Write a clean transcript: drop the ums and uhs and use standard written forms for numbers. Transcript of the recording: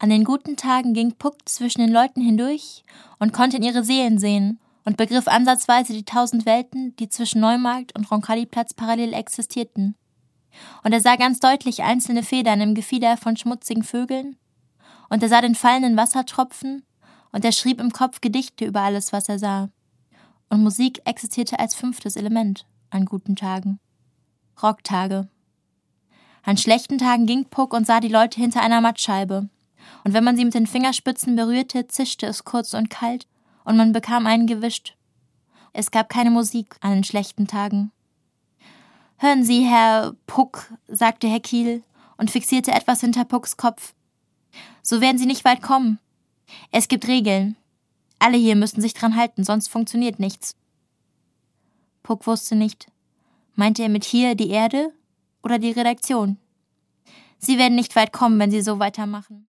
An den guten Tagen ging Puck zwischen den Leuten hindurch und konnte in ihre Seelen sehen und begriff ansatzweise die 1000 Welten, die zwischen Neumarkt und Roncalli-Platz parallel existierten. Und er sah ganz deutlich einzelne Federn im Gefieder von schmutzigen Vögeln, und er sah den fallenden Wassertropfen, und er schrieb im Kopf Gedichte über alles, was er sah. Und Musik existierte als 5. Element an guten Tagen. Rocktage. An schlechten Tagen ging Puck und sah die Leute hinter einer Mattscheibe. Und wenn man sie mit den Fingerspitzen berührte, zischte es kurz und kalt, und man bekam einen gewischt. Es gab keine Musik an den schlechten Tagen. »Hören Sie, Herr Puck«, sagte Herr Kiel und fixierte etwas hinter Pucks Kopf. »So werden Sie nicht weit kommen. Es gibt Regeln. Alle hier müssen sich dran halten, sonst funktioniert nichts.« Puck wusste nicht. Meinte er mit hier die Erde oder die Redaktion? Sie werden nicht weit kommen, wenn Sie so weitermachen.